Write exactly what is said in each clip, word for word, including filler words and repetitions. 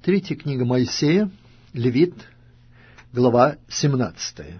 Третья книга Моисея, Левит, глава семнадцатая.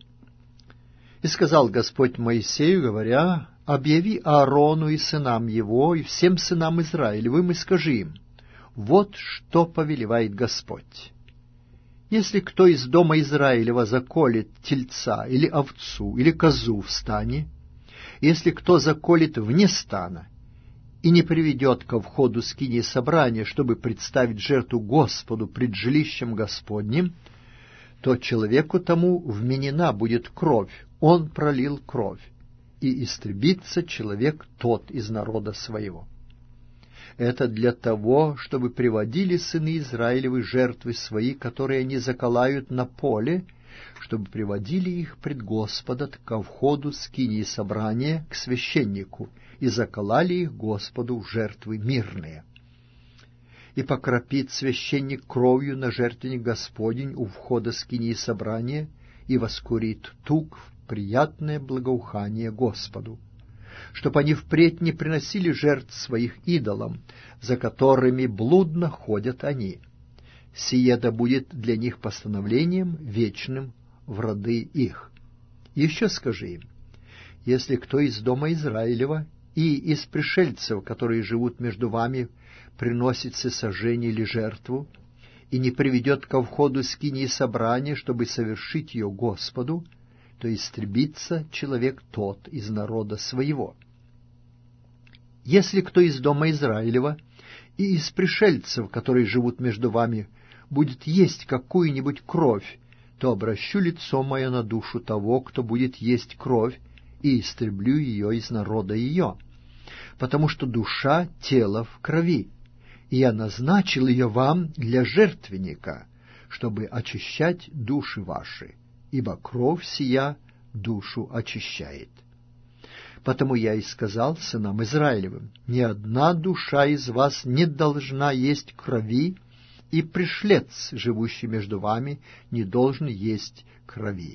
«И сказал Господь Моисею, говоря, объяви Аарону и сынам его, и всем сынам Израилевым, и скажи им, вот что повелевает Господь. Если кто из дома Израилева заколет тельца, или овцу, или козу в стане, если кто заколет вне стана, и не приведет ко входу скинии собрания, чтобы представить жертву Господу пред жилищем Господним, то человеку тому вменена будет кровь, он пролил кровь, и истребится человек тот из народа своего. Это для того, чтобы приводили сыны Израилевы жертвы свои, которые они заколают на поле, чтобы приводили их пред Господа ко входу скинии собрания к священнику, и заколали их Господу в жертвы мирные. И покропит священник кровью на жертвенник Господень у входа скинии собрания, и воскурит тук в приятное благоухание Господу, чтоб они впредь не приносили жертв своих идолам, за которыми блудно ходят они. Сие да будет для них постановлением вечным в роды их. Еще скажи им, если кто из дома Израилева и из пришельцев, которые живут между вами, приносит всесожжение или жертву, и не приведет ко входу скинии собрания, чтобы совершить ее Господу, то истребится человек тот из народа своего. Если кто из дома Израилева и из пришельцев, которые живут между вами, будет есть какую-нибудь кровь, то обращу лицо мое на душу того, кто будет есть кровь, и истреблю ее из народа ее, потому что душа тела в крови, и я назначил ее вам для жертвенника, чтобы очищать души ваши, ибо кровь сия душу очищает. Потому я и сказал сынам Израилевым, ни одна душа из вас не должна есть крови, и пришлец, живущий между вами, не должен есть крови.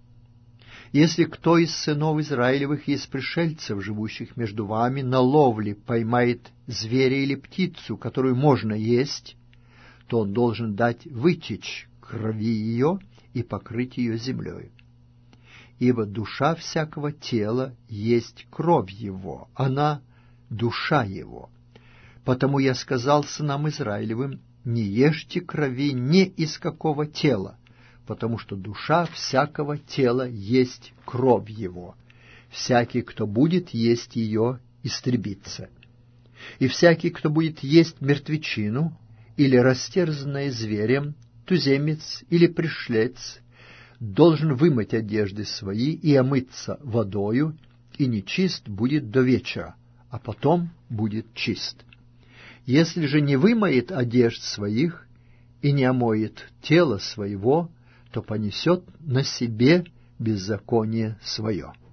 Если кто из сынов Израилевых и из пришельцев, живущих между вами, на ловле поймает зверя или птицу, которую можно есть, то он должен дать вытечь крови ее и покрыть ее землей. Ибо душа всякого тела есть кровь его, она — душа его. Потому я сказал сынам Израилевым, не ешьте крови ни из какого тела, потому что душа всякого тела есть кровь его. Всякий, кто будет есть ее, истребится. И всякий, кто будет есть мертвечину, или растерзанное зверем, туземец или пришлец, должен вымыть одежды свои и омыться водою, и нечист будет до вечера, а потом будет чист. Если же не вымоет одежд своих и не омоет тела своего, то понесет на себе беззаконие свое.